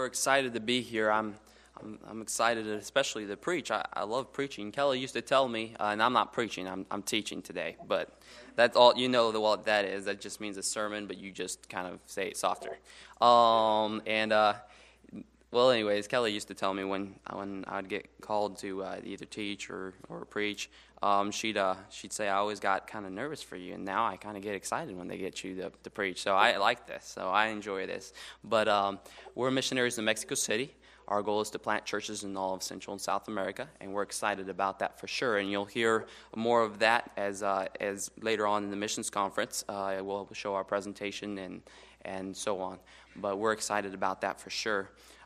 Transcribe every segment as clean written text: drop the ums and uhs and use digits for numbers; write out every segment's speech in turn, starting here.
We're excited to be here. I'm excited, especially to preach. I love preaching. Kelly used to tell me, and I'm not preaching. I'm teaching today. But that's all you know. What that is. That just means a sermon, but you just kind of say it softer. Well, anyways, Kelly used to tell me when I'd get called to either teach or preach, she'd say, I always got kind of nervous for you, and now I kind of get excited when they get you to preach. So I like this, so I enjoy this. But we're missionaries in Mexico City. Our goal is to plant churches in all of Central and South America, and we're excited about that for sure. And you'll hear more of that as later on in the missions conference. We'll show our presentation and so on. But we're excited about that for sure.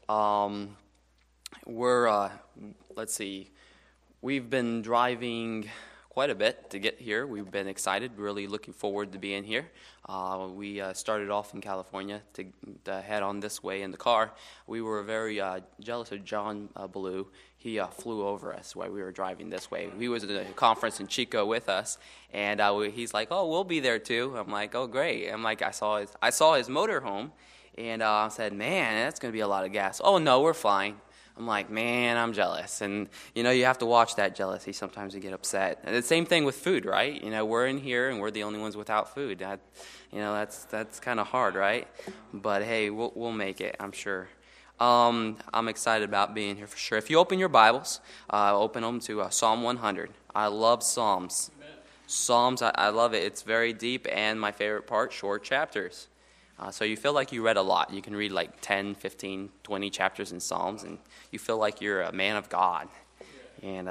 Let's see, we've been driving quite a bit to get here. We've been excited, really looking forward to being here. We started off in California to head on this way in the car. We were very jealous of John Ballou. He flew over us while we were driving this way. He was at a conference in Chico with us, and he's like, "Oh, we'll be there too." I'm like, "Oh, great!" I'm like, I saw his motorhome. And I said, man, that's going to be a lot of gas. Oh, no, we're fine. I'm like, man, I'm jealous. And, you have to watch that jealousy. Sometimes you get upset. And the same thing with food, right? We're in here, and we're the only ones without food. That's kind of hard, right? But, hey, we'll make it, I'm sure. I'm excited about being here for sure. If you open your Bibles, open them to Psalm 100. I love Psalms. Amen. Psalms, I love it. It's very deep, and my favorite part, short chapters. So you feel like you read a lot. You can read like 10, 15, 20 chapters in Psalms, and you feel like you're a man of God. And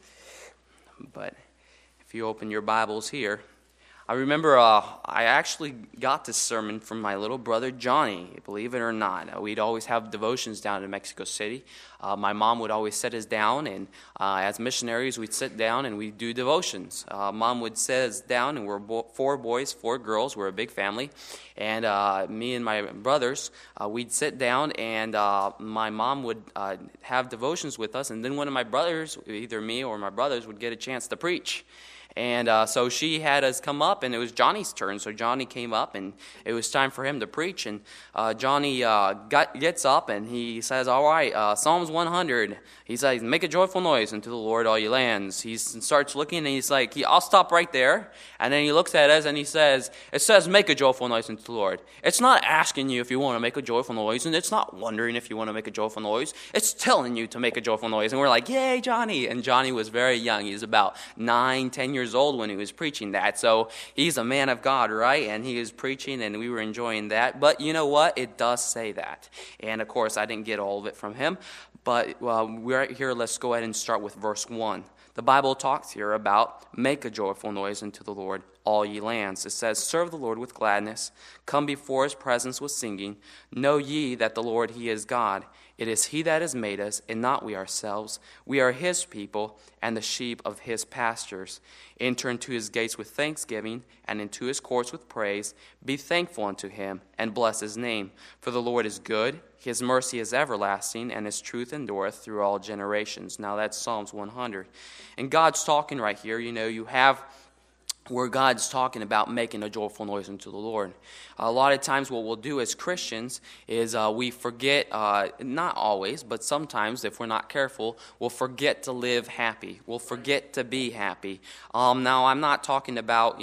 but if you open your Bibles here, I remember I actually got this sermon from my little brother Johnny, believe it or not. We'd always have devotions down in Mexico City. My mom would always sit us down, and as missionaries, we'd sit down and we'd do devotions. Mom would sit us down, and we're 4 boys, 4 girls. We're a big family. And me and my brothers, we'd sit down, and my mom would have devotions with us. And then one of my brothers, either me or my brothers, would get a chance to preach. And so she had us come up, and it was Johnny's turn. So Johnny came up, and it was time for him to preach. And Johnny gets up, and he says, all right, Psalms 100. He says, make a joyful noise unto the Lord, all ye lands. He starts looking, and he's like, I'll stop right there. And then he looks at us, and he says, it says, make a joyful noise unto the Lord. It's not asking you if you want to make a joyful noise, and it's not wondering if you want to make a joyful noise. It's telling you to make a joyful noise. And we're like, yay, Johnny. And Johnny was very young. He was about 9, 10 years old when he was preaching that. So he's a man of God, right? And he was preaching, and we were enjoying that. But you know what? It does say that. And of course, I didn't get all of it from him. But we're here. Let's go ahead and start with verse 1. The Bible talks here about make a joyful noise unto the Lord, all ye lands. It says, serve the Lord with gladness. Come before his presence with singing. Know ye that the Lord, he is God. It is he that has made us, and not we ourselves. We are his people, and the sheep of his pastures. Enter into his gates with thanksgiving, and into his courts with praise. Be thankful unto him, and bless his name. For the Lord is good, his mercy is everlasting, and his truth endureth through all generations. Now that's Psalms 100. And God's talking right here. You have where God's talking about making a joyful noise unto the Lord. A lot of times what we'll do as Christians is we forget, not always, but sometimes if we're not careful, we'll forget to live happy. We'll forget to be happy. Now, I'm not talking about,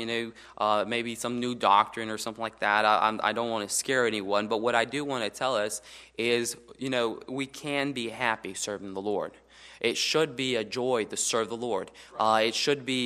maybe some new doctrine or something like that. I don't want to scare anyone, but what I do want to tell us is, we can be happy serving the Lord. It should be a joy to serve the Lord. It should be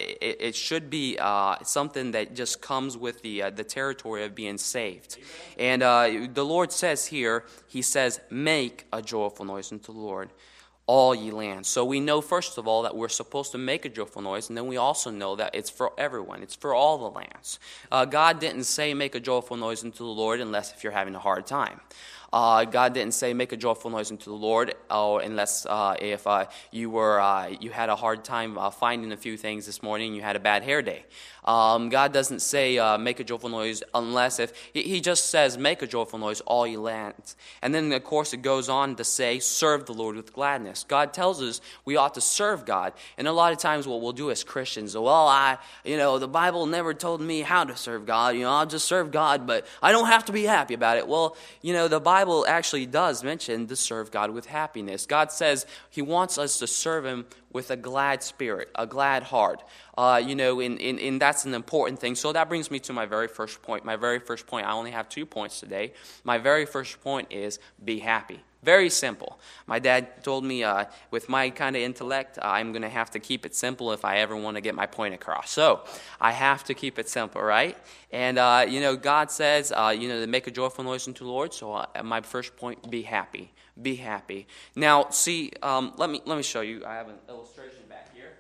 something that just comes with the territory of being saved. And the Lord says here, he says, make a joyful noise unto the Lord, all ye lands. So we know, first of all, that we're supposed to make a joyful noise, and then we also know that it's for everyone. It's for all the lands. God didn't say make a joyful noise unto the Lord unless if you're having a hard time. God didn't say make a joyful noise unto the Lord, unless if you had a hard time finding a few things this morning, you had a bad hair day. God doesn't say make a joyful noise unless if he just says make a joyful noise all ye lands. And then of course it goes on to say serve the Lord with gladness. God tells us we ought to serve God, and a lot of times what we'll do as Christians, the Bible never told me how to serve God. I'll just serve God, but I don't have to be happy about it. Well, the Bible Bible actually does mention to serve God with happiness. God says he wants us to serve him with a glad spirit, a glad heart. And that's an important thing. So that brings me to my very first point. My very first point, I only have 2 points today. My very first point is be happy. Very simple. My dad told me with my kind of intellect, I'm going to have to keep it simple if I ever want to get my point across. So I have to keep it simple, right? And, God says, to make a joyful noise unto the Lord. So my first point, be happy. Be happy. Now, see, let me show you. I have an illustration back here.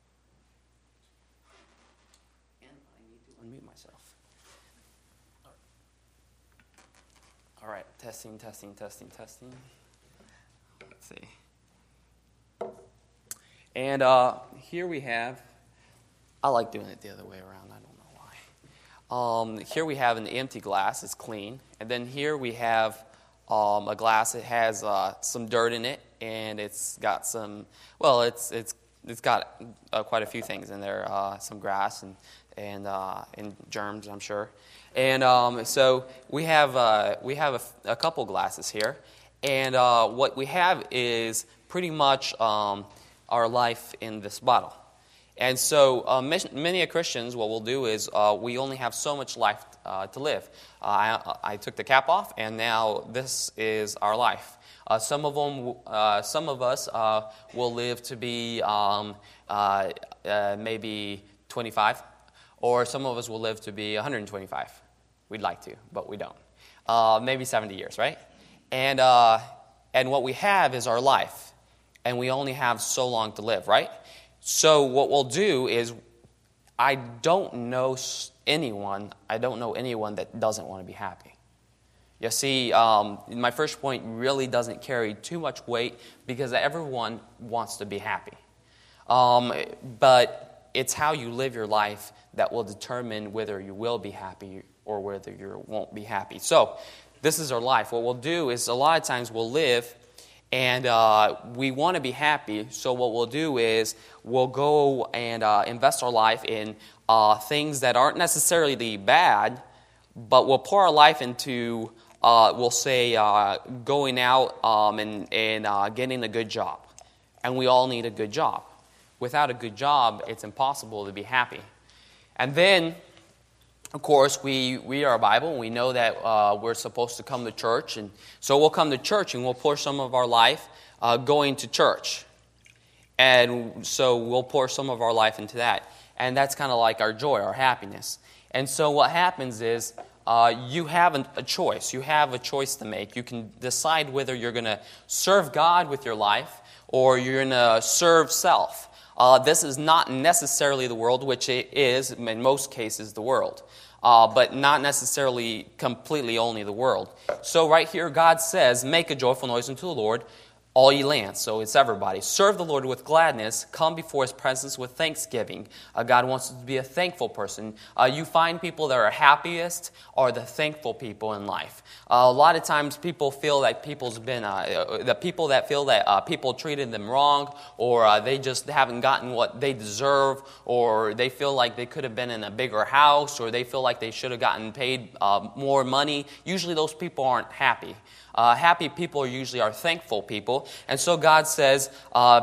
And I need to unmute myself. All right, testing. Let's see. And here we have, I like doing it the other way around. I don't know why. Here we have an empty glass. It's clean. And then here we have a glass. It has some dirt in it, and it's got some, it's got quite a few things in there, some grass and germs, I'm sure. And so we have a couple glasses here, and what we have is pretty much our life in this bottle. And so many Christians, what we'll do is we only have so much life to live. I took the cap off, and now this is our life. Some of us will live to be maybe 25. Or some of us will live to be 125. We'd like to, but we don't. Maybe 70 years, right? And what we have is our life. And we only have so long to live, right? So what we'll do is, I don't know anyone that doesn't want to be happy. You see, my first point really doesn't carry too much weight because everyone wants to be happy. But it's how you live your life that will determine whether you will be happy or whether you won't be happy. So this is our life. What we'll do is a lot of times we'll live and we want to be happy. So what we'll do is we'll go and invest our life in things that aren't necessarily bad, but we'll pour our life into, we'll say, going out and getting a good job. And we all need a good job. Without a good job, it's impossible to be happy. And then, of course, we read our Bible, and we know that we're supposed to come to church. And so we'll come to church, and we'll pour some of our life going to church. And so we'll pour some of our life into that. And that's kind of like our joy, our happiness. And so what happens is you have a choice. You have a choice to make. You can decide whether you're going to serve God with your life or you're going to serve self. This is not necessarily the world, which it is, in most cases, the world. But not necessarily completely only the world. So right here, God says, make a joyful noise unto the Lord, all ye lands. So it's everybody. Serve the Lord with gladness. Come before His presence with thanksgiving. God wants us to be a thankful person. You find people that are happiest are the thankful people in life. A lot of times people feel like the people that feel that people treated them wrong, or they just haven't gotten what they deserve, or they feel like they could have been in a bigger house, or they feel like they should have gotten paid more money. Usually those people aren't happy. Happy people usually are thankful people. And so God says, serve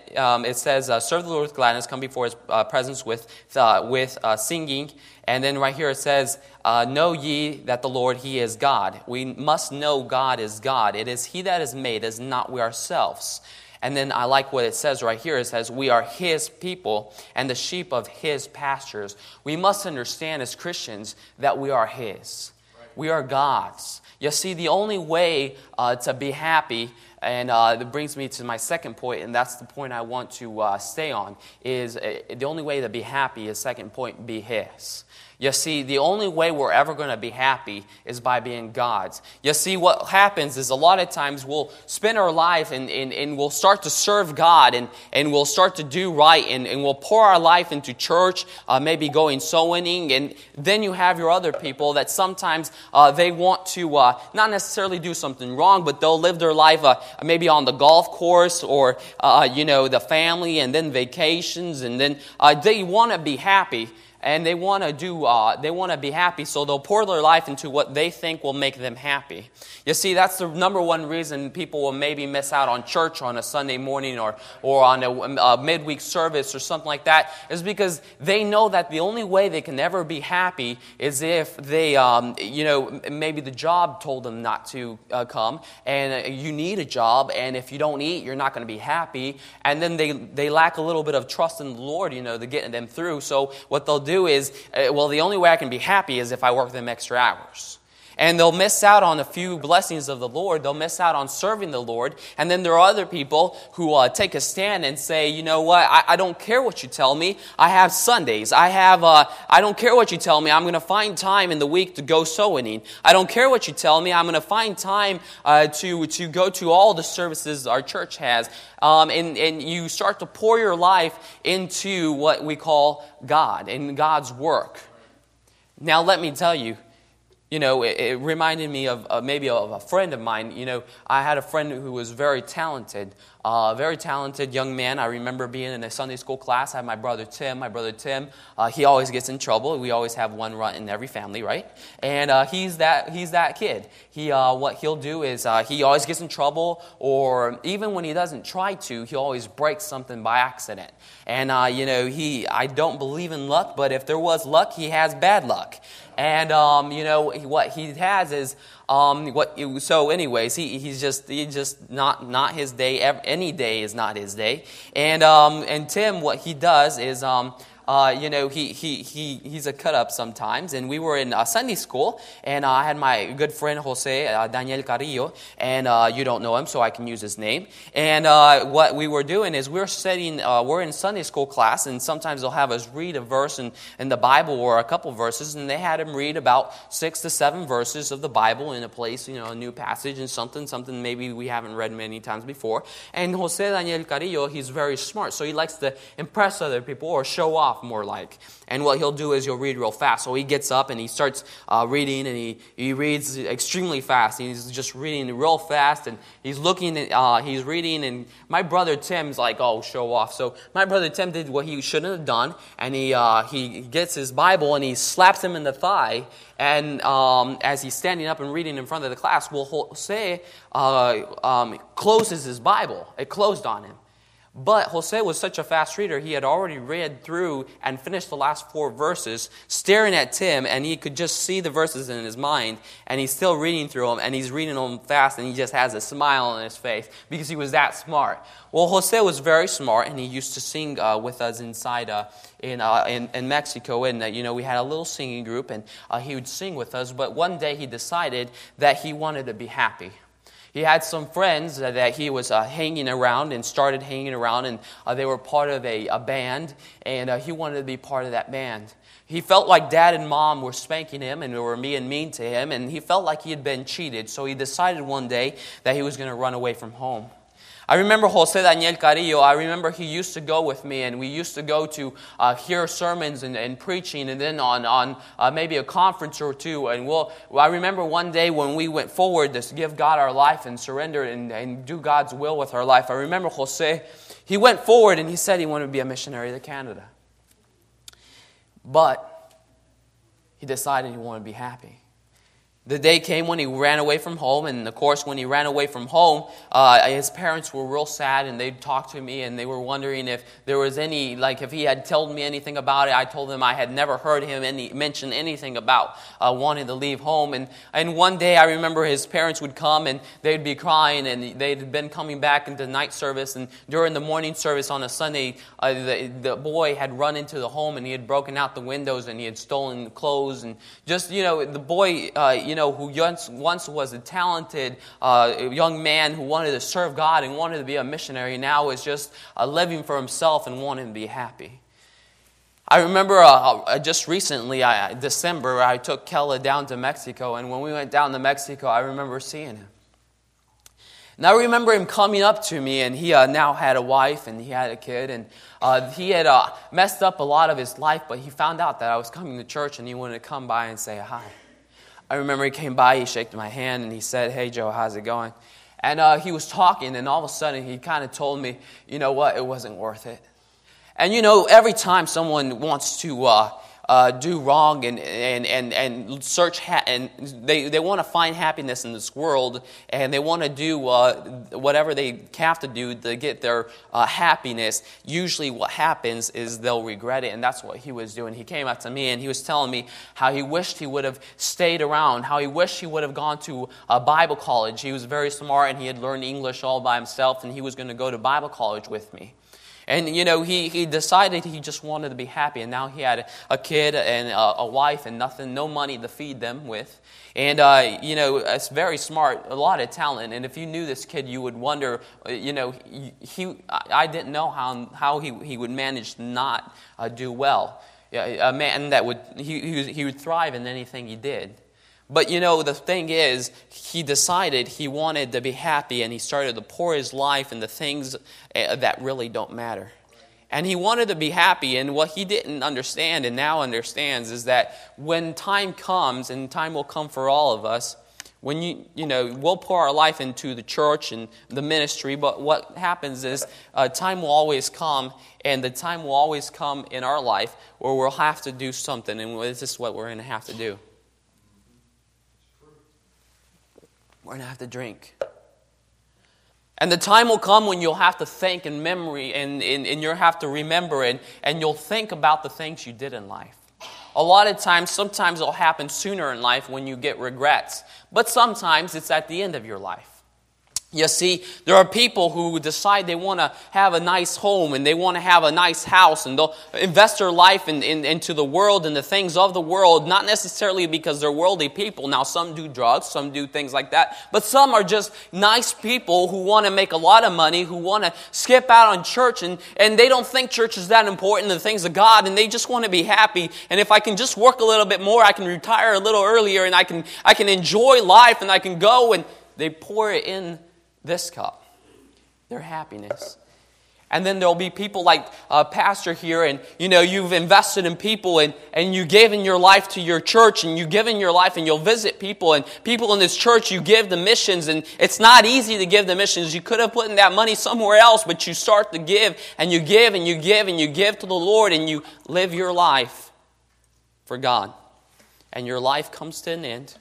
the Lord with gladness, come before His presence with singing. And then right here it says, know ye that the Lord, He is God. We must know God is God. It is He that is made, it is not we ourselves. And then I like what it says right here. It says, we are His people and the sheep of His pastures. We must understand as Christians that we are His. We are God's. You see, the only way to be happy, and that brings me to my second point, and that's the point I want to stay on, is the only way to be happy is, second point, be His. You see, the only way we're ever going to be happy is by being God's. You see, what happens is a lot of times we'll spend our life and we'll start to serve God and we'll start to do right and we'll pour our life into church, maybe going soul winning. And then you have your other people that sometimes they want to not necessarily do something wrong, but they'll live their life maybe on the golf course or, the family and then vacations. And then they want to be happy. and they want to be happy, so they'll pour their life into what they think will make them happy. You see, that's the number one reason people will maybe miss out on church on a Sunday morning or on a midweek service or something like that, is because they know that the only way they can ever be happy is if they, maybe the job told them not to come, and you need a job, and if you don't eat, you're not going to be happy, and then they lack a little bit of trust in the Lord, to get them through. So what they'll do is, the only way I can be happy is if I work them extra hours. And they'll miss out on a few blessings of the Lord. They'll miss out on serving the Lord. And then there are other people who take a stand and say, you know what, I don't care what you tell me. I have Sundays. I don't care what you tell me. I'm going to find time in the week to go soul winning. I don't care what you tell me. I'm going to find time to go to all the services our church has. And you start to pour your life into what we call God and God's work. Now let me tell you, it reminded me of maybe of a friend of mine. I had a friend who was very talented young man. I remember being in a Sunday school class. I had my brother Tim. He always gets in trouble. We always have one runt in every family, right? And he's that kid. What he'll do is he always gets in trouble, or even when he doesn't try to, he always breaks something by accident. And I don't believe in luck, but if there was luck, he has bad luck. And what he has is so anyways, he's just not his day. Any day is not his day. And Tim, what he does is he's a cut up sometimes. And we were in Sunday school, and I had my good friend Jose Daniel Carrillo, and you don't know him, so I can use his name. And what we were doing is we're in Sunday school class, and sometimes they'll have us read a verse in the Bible or a couple verses, and they had him read about 6 to 7 verses of the Bible in a place, a new passage and something maybe we haven't read many times before. And Jose Daniel Carrillo, he's very smart, so he likes to impress other people or show off more like. And what he'll do is he'll read real fast. So he gets up and he starts reading, and he reads extremely fast. He's just reading real fast, and he's looking at, he's reading, and my brother Tim's like, oh, show off. So my brother Tim did what he shouldn't have done, and he gets his Bible and he slaps him in the thigh. And as he's standing up and reading in front of the class, Jose closes his Bible. It closed on him. But Jose was such a fast reader, he had already read through and finished the last 4 verses, staring at Tim, and he could just see the verses in his mind, and he's still reading through them, and he's reading them fast, and he just has a smile on his face because he was that smart. Well, Jose was very smart, and he used to sing with us inside in Mexico, and we had a little singing group, and he would sing with us. But one day he decided that he wanted to be happy. He had some friends that he was hanging around and started hanging around, and they were part of a band, and he wanted to be part of that band. He felt like Dad and Mom were spanking him and were being mean to him, and he felt like he had been cheated, so he decided one day that he was going to run away from home. I remember Jose Daniel Carrillo. I remember he used to go with me, and we used to go to hear sermons and preaching, and then on maybe a conference or two. And I remember one day when we went forward to give God our life and surrender and do God's will with our life. I remember Jose, he went forward and he said he wanted to be a missionary to Canada. But he decided he wanted to be happy. The day came when he ran away from home, and of course when he ran away from home, his parents were real sad, and they talked to me, and they were wondering if there was any, if he had told me anything about it. I told them I had never heard him mention anything about wanting to leave home. And one day I remember his parents would come, and they'd be crying, and they'd been coming back into night service, and during the morning service on a Sunday, the boy had run into the home, and he had broken out the windows, and he had stolen clothes, and just, the boy, who once was a talented young man who wanted to serve God and wanted to be a missionary, now is just living for himself and wanting to be happy. I remember just recently, December, I took Kella down to Mexico, and when we went down to Mexico, I remember seeing him. And I remember him coming up to me, and he now had a wife, and he had a kid, and he had messed up a lot of his life, but he found out that I was coming to church, and he wanted to come by and say hi. I remember he came by, he shook my hand, and he said, "Hey, Joe, how's it going?" And he was talking, and all of a sudden, he kind of told me, you know what, it wasn't worth it. And every time someone wants to do wrong and search and they want to find happiness in this world, and they want to do whatever they have to do to get their happiness. Usually what happens is they'll regret it, and that's what he was doing. He came up to me and he was telling me how he wished he would have stayed around, how he wished he would have gone to a Bible college. He was very smart and he had learned English all by himself, and he was going to go to Bible college with me. And, he decided he just wanted to be happy. And now he had a kid and a wife and no money to feed them with. And, it's very smart, a lot of talent. And if you knew this kid, you would wonder, I didn't know how he would manage to not do well. A man that he would thrive in anything he did. But, the thing is, he decided he wanted to be happy, and he started to pour his life into things that really don't matter. And he wanted to be happy, and what he didn't understand and now understands is that when time comes, and time will come for all of us, when we'll pour our life into the church and the ministry, but what happens is time will always come, and the time will always come in our life where we'll have to do something, and this is what we're going to have to do. We're going to have to drink. And the time will come when you'll have to think in memory and you'll have to remember and you'll think about the things you did in life. A lot of times, sometimes it'll happen sooner in life when you get regrets. But sometimes it's at the end of your life. You see, there are people who decide they want to have a nice home and they want to have a nice house, and they'll invest their life into the world and the things of the world, not necessarily because they're worldly people. Now, some do drugs, some do things like that, but some are just nice people who want to make a lot of money, who want to skip out on church, and they don't think church is that important, the things of God, and they just want to be happy. And if I can just work a little bit more, I can retire a little earlier, and I can enjoy life, and I can go, and they pour it in this cup, their happiness. And then there'll be people like Pastor here, and you've invested in people, and you've given your life to your church, and you've given your life, and you'll visit people, and people in this church, you give the missions, and it's not easy to give the missions. You could have put in that money somewhere else, but you start to give, and you give, and you give, and you give to the Lord, and you live your life for God. And your life comes to an end.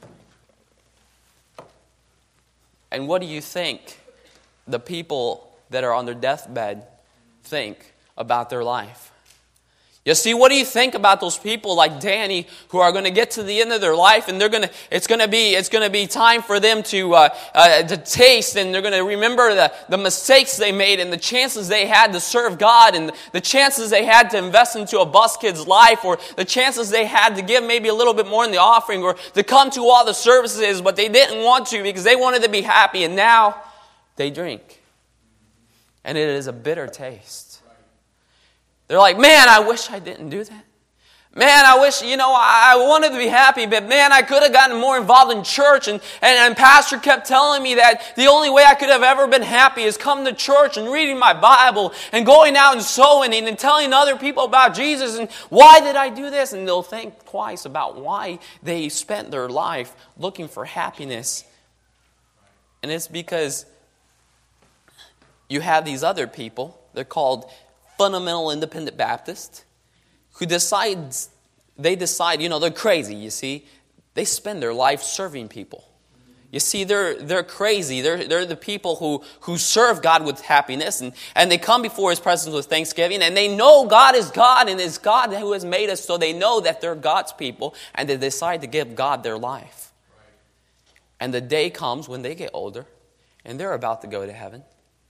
And what do you think the people that are on their deathbed think about their life? You see, what do you think about those people like Danny who are going to get to the end of their life, and it's going to be time for them to taste, and they're going to remember the mistakes they made and the chances they had to serve God, and the chances they had to invest into a bus kid's life, or the chances they had to give maybe a little bit more in the offering, or to come to all the services, but they didn't want to because they wanted to be happy, and now they drink. And it is a bitter taste. They're like, man, I wish I didn't do that. Man, I wish, I wanted to be happy, but man, I could have gotten more involved in church. And Pastor kept telling me that the only way I could have ever been happy is come to church and reading my Bible and going out and sowing and telling other people about Jesus. And why did I do this? And they'll think twice about why they spent their life looking for happiness. And it's because you have these other people, they're called fundamental independent Baptists, who decide, they're crazy, you see. They spend their life serving people. You see, they're crazy. They're the people who serve God with happiness, and they come before His presence with thanksgiving, and they know God is God, and it's God who has made us, so they know that they're God's people, and they decide to give God their life. And the day comes when they get older, and they're about to go to heaven.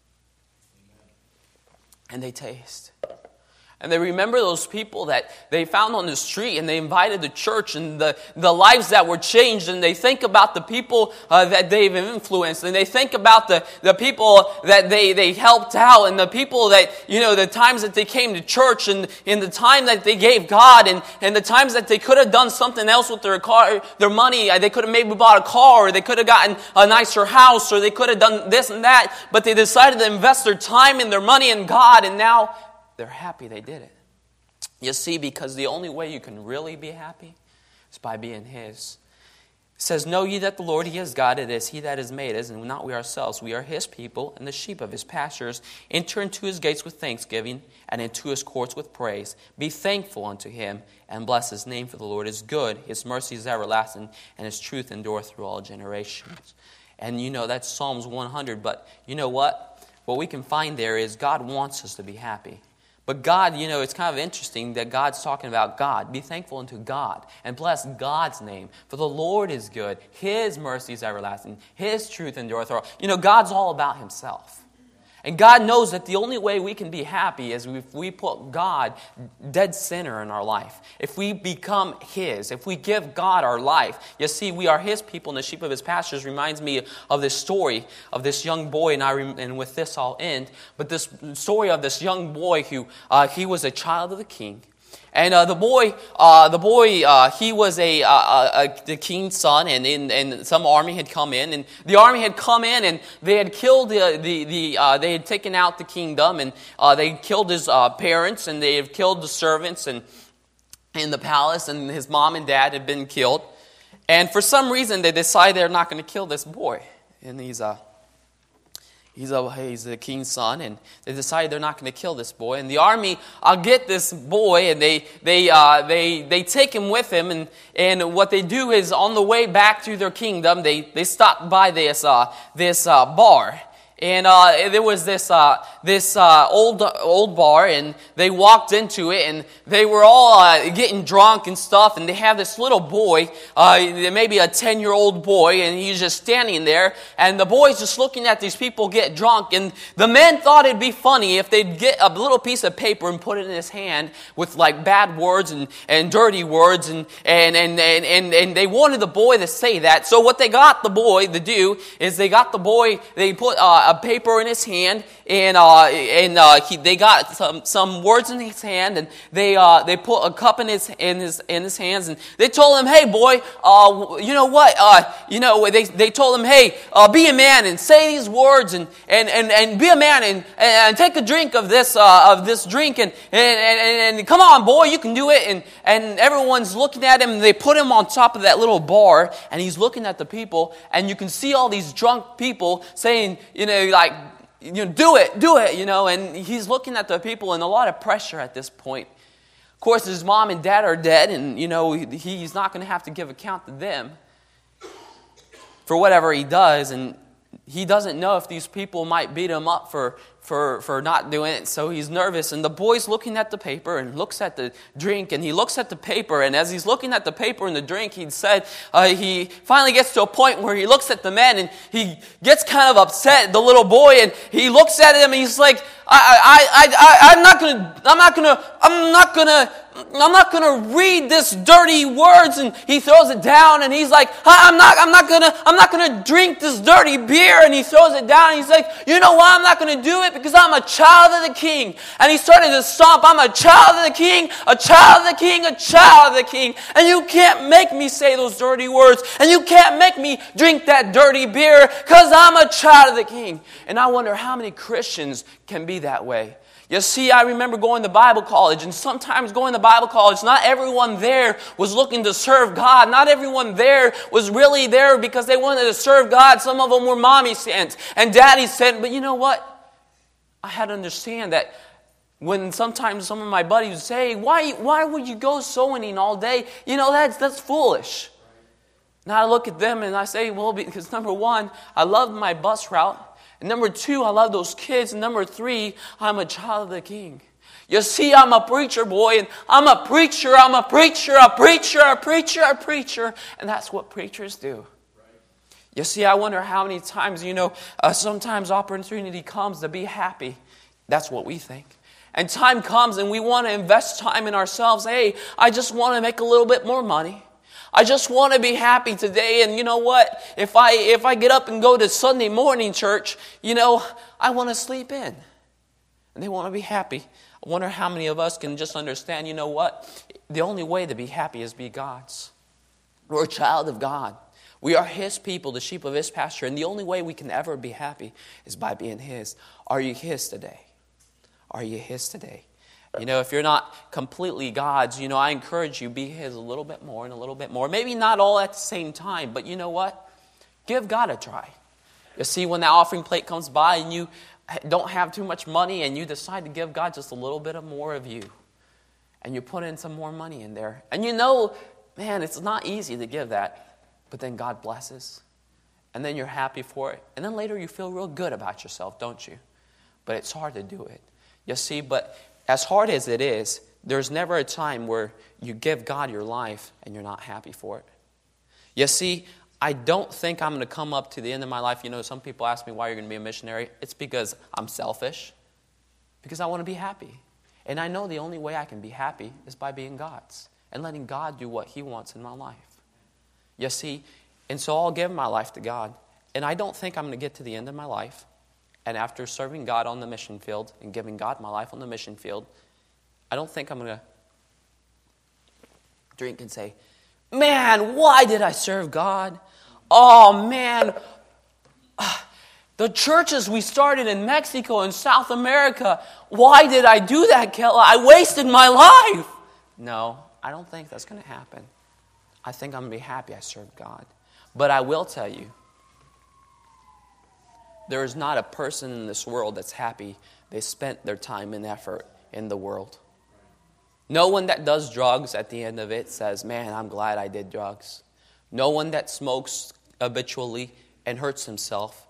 And they taste. And they remember those people that they found on the street and they invited to church, and the lives that were changed, and they think about the people that they've influenced, and they think about the people that they helped out, and the people that, the times that they came to church, and in the time that they gave God, and the times that they could have done something else with their money. They could have maybe bought a car, or they could have gotten a nicer house, or they could have done this and that, but they decided to invest their time and their money in God, and now they're happy they did it. You see, because the only way you can really be happy is by being His. It says, know ye that the Lord, He is God, it is He that has made us, and not we ourselves. We are His people, and the sheep of His pastures. Enter into His gates with thanksgiving, and into His courts with praise. Be thankful unto Him, and bless His name, for the Lord is good. His mercy is everlasting, and His truth endureth through all generations. And that's Psalms 100, but you know what? What we can find there is God wants us to be happy. But God, it's kind of interesting that God's talking about God. Be thankful unto God and bless God's name. For the Lord is good. His mercy is everlasting. His truth endureth forever. God's all about Himself. And God knows that the only way we can be happy is if we put God dead center in our life. If we become His. If we give God our life. You see, we are His people and the sheep of His pastures. Reminds me of this story of this young boy. And with this I'll end. But this story of this young boy who he was a child of the king. And the boy, he was the king's son, and some army had come in, and the army had come in, and they had killed they had taken out the kingdom, and they killed his parents, and they had killed the servants, and in the palace, and his mom and dad had been killed, and for some reason they decided they're not going to kill this boy, and he's the king's son, and they decided they're not going to kill this boy. And the army, get this boy, and they take him with them. And what they do is, on the way back to their kingdom, they stop by this bar. And there was this old bar, and they walked into it, and they were all getting drunk and stuff. And they have this little boy, maybe a 10-year-old boy, and he's just standing there. And the boy's just looking at these people get drunk. And the men thought it'd be funny if they'd get a little piece of paper and put it in his hand with like bad words and dirty words, and they wanted the boy to say that. So what they got the boy to do is they put a paper in his hand, and they got some words in his hand, and they put a cup in his hands, and they told him, "Hey, boy, you know what? They told him, hey, be a man and say these words, and be a man and take a drink of this drink, and come on, boy, you can do it." And everyone's looking at him, and they put him on top of that little bar, and he's looking at the people, and you can see all these drunk people saying, do it, and he's looking at the people, and a lot of pressure at this point. Of course, his mom and dad are dead, and, he's not going to have to give account to them for whatever he does, and he doesn't know if these people might beat him up for not doing it, so he's nervous. And the boy's looking at the paper and looks at the drink, and he looks at the paper, and as he's looking at the paper and the drink, he finally gets to a point where he looks at the men, and he gets kind of upset, the little boy, and he looks at him, and he's like, I'm not gonna read this dirty words, and he throws it down, and he's like, I'm not gonna drink this dirty beer, and he throws it down, and he's like, you know why I'm not gonna do it? Because I'm a child of the king. And he started to stomp, I'm a child of the king, a child of the king, a child of the king, and you can't make me say those dirty words, and you can't make me drink that dirty beer, because I'm a child of the king. And I wonder how many Christians can be that way. You see, I remember going to Bible college, and sometimes going to Bible college, not everyone there was looking to serve God. Not everyone there was really there because they wanted to serve God. Some of them were mommy sent and daddy sent. But you know what? I had to understand that when sometimes some of my buddies would say, why would you go sewing all day? That's foolish. Now I look at them and I say, well, because number one, I love my bus route. And number two, I love those kids. And number three, I'm a child of the king. You see, I'm a preacher, boy, and I'm a preacher. And that's what preachers do. You see, I wonder how many times, sometimes opportunity comes to be happy. That's what we think. And time comes and we want to invest time in ourselves. Hey, I just want to make a little bit more money. I just want to be happy today, and you know what? If I get up and go to Sunday morning church, I want to sleep in. And they want to be happy. I wonder how many of us can just understand, you know what? The only way to be happy is be God's. We're a child of God. We are His people, the sheep of His pasture, and the only way we can ever be happy is by being His. Are you His today? Are you His today? If you're not completely God's, I encourage you, be His a little bit more and a little bit more. Maybe not all at the same time, but you know what? Give God a try. You see, when that offering plate comes by and you don't have too much money and you decide to give God just a little bit of more of you, and you put in some more money in there, and man, it's not easy to give that, but then God blesses, and then you're happy for it, and then later you feel real good about yourself, don't you? But it's hard to do it. You see, but as hard as it is, there's never a time where you give God your life and you're not happy for it. You see, I don't think I'm going to come up to the end of my life. Some people ask me why you're going to be a missionary. It's because I'm selfish. Because I want to be happy. And I know the only way I can be happy is by being God's. And letting God do what He wants in my life. You see, and so I'll give my life to God. And I don't think I'm going to get to the end of my life. And after serving God on the mission field and giving God my life on the mission field, I don't think I'm going to drink and say, man, why did I serve God? Oh, man, the churches we started in Mexico and South America, why did I do that, Kella? I wasted my life. No, I don't think that's going to happen. I think I'm going to be happy I served God. But I will tell you, there is not a person in this world that's happy they spent their time and effort in the world. No one that does drugs at the end of it says, man, I'm glad I did drugs. No one that smokes habitually and hurts himself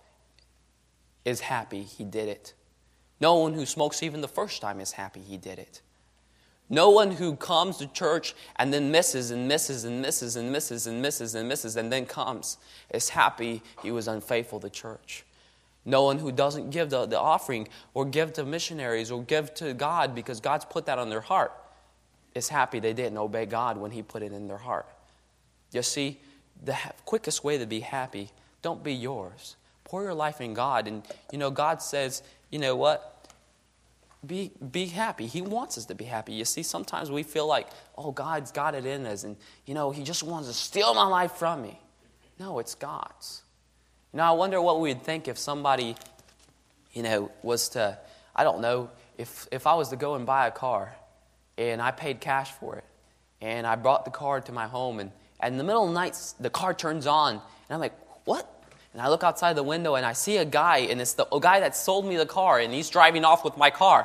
is happy he did it. No one who smokes even the first time is happy he did it. No one who comes to church and then misses and misses and misses and misses and misses and misses and then comes is happy he was unfaithful to church. No one who doesn't give the offering or give to missionaries or give to God because God's put that on their heart is happy they didn't obey God when He put it in their heart. You see, the quickest way to be happy, don't be yours. Pour your life in God. And, God says, you know what? Be happy. He wants us to be happy. You see, sometimes we feel like, oh, God's got it in us. And, He just wants to steal my life from me. No, it's God's. I wonder what we'd think if somebody, was to, I don't know, if I was to go and buy a car and I paid cash for it and I brought the car to my home and in the middle of the night, the car turns on and I'm like, what? And I look outside the window and I see a guy and it's the guy that sold me the car and he's driving off with my car.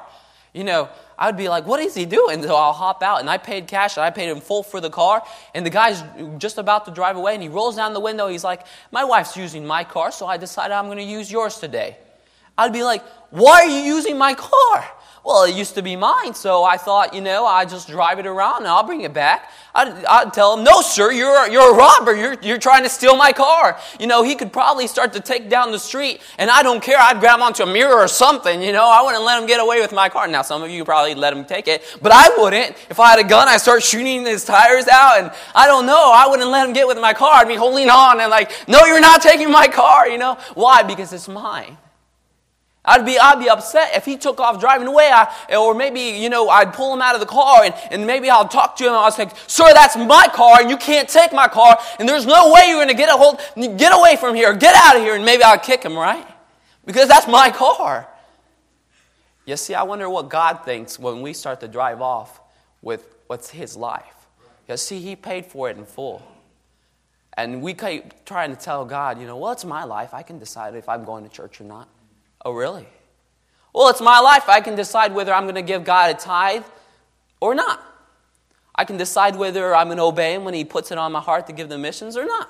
I would be like, what is he doing? So I'll hop out and I paid cash and I paid him full for the car. And the guy's just about to drive away and he rolls down the window. He's like, my wife's using my car, so I decided I'm going to use yours today. I'd be like, why are you using my car? Well, it used to be mine, so I thought, I'd just drive it around and I'll bring it back. I'd tell him, no, sir, you're a robber. You're trying to steal my car. He could probably start to take down the street, and I don't care. I'd grab onto a mirror or something, I wouldn't let him get away with my car. Now, some of you probably let him take it, but I wouldn't. If I had a gun, I'd start shooting his tires out, and I don't know. I wouldn't let him get with my car. I'd be holding on and like, no, you're not taking my car, Why? Because it's mine. I'd be upset if he took off driving away, or maybe, I'd pull him out of the car and maybe I'll talk to him and I'll say, sir, that's my car and you can't take my car and there's no way you're going to get away from here, get out of here, and maybe I'll kick him, right? Because that's my car. You see, I wonder what God thinks when we start to drive off with what's His life. You see, He paid for it in full. And we keep trying to tell God, well, it's my life. I can decide if I'm going to church or not. Oh, really? Well, it's my life. I can decide whether I'm going to give God a tithe or not. I can decide whether I'm going to obey Him when He puts it on my heart to give the missions or not.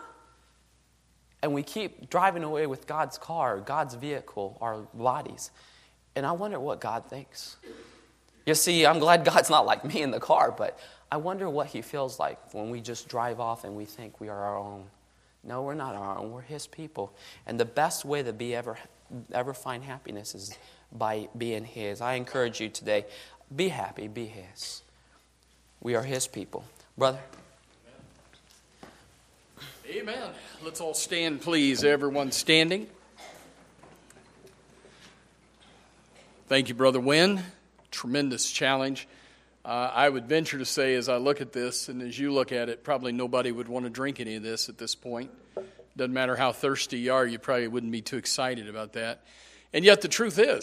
And we keep driving away with God's car, God's vehicle, our bodies. And I wonder what God thinks. You see, I'm glad God's not like me in the car, but I wonder what He feels like when we just drive off and we think we are our own. No, we're not our own. We're His people. And the best way to ever find happiness is by being His. I encourage you today, be happy, be His. We are His people. Brother? Amen. Let's all stand, please. Everyone standing. Thank you, Brother Wynn. Tremendous challenge. I would venture to say, as I look at this, and as you look at it, probably nobody would want to drink any of this at this point. Doesn't matter how thirsty you are, you probably wouldn't be too excited about that. And yet the truth is,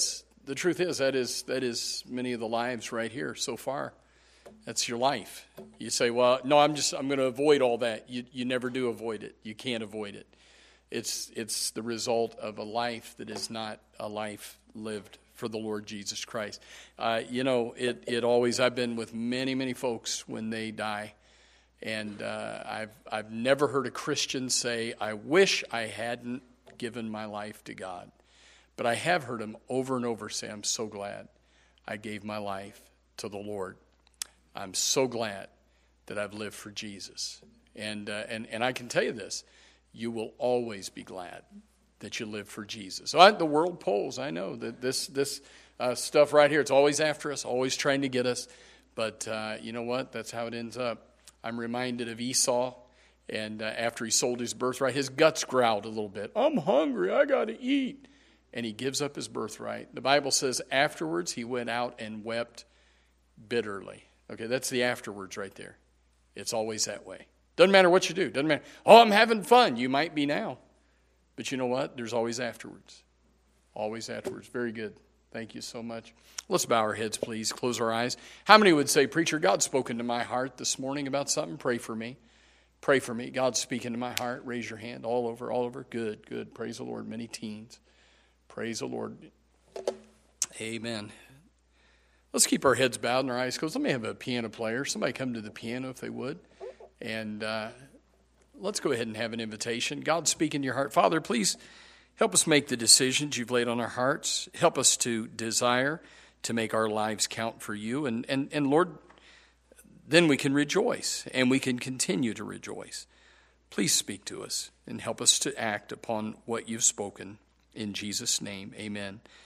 the truth is that is many of the lives right here so far. That's your life. You say, well, no, I'm going to avoid all that. You never do avoid it. You can't avoid it. It's the result of a life that is not a life lived for the Lord Jesus Christ. It always, I've been with many folks when they die, and I've never heard a Christian say, I wish I hadn't given my life to God. But I have heard them over and over say, I'm so glad I gave my life to the Lord. I'm so glad that I've lived for Jesus. And I can tell you this, you will always be glad that you live for Jesus. So the world polls, I know that this stuff right here, it's always after us, always trying to get us. But you know what? That's how it ends up. I'm reminded of Esau, and after he sold his birthright, his guts growled a little bit. I'm hungry, I got to eat. And he gives up his birthright. The Bible says afterwards he went out and wept bitterly. Okay, that's the afterwards right there. It's always that way. Doesn't matter what you do. Doesn't matter. Oh, I'm having fun. You might be now. But you know what? There's always afterwards. Always afterwards. Very good. Thank you so much. Let's bow our heads, please. Close our eyes. How many would say, Preacher, God's spoken to my heart this morning about something? Pray for me. Pray for me. God's speaking to my heart. Raise your hand. All over. Good. Praise the Lord. Many teens. Praise the Lord. Amen. Let's keep our heads bowed and our eyes closed. Let me have a piano player. Somebody come to the piano if they would. And let's go ahead and have an invitation. God's speaking to your heart. Father, please help us make the decisions you've laid on our hearts. Help us to desire to make our lives count for you. And Lord, then we can rejoice and we can continue to rejoice. Please speak to us and help us to act upon what you've spoken. In Jesus' name, amen.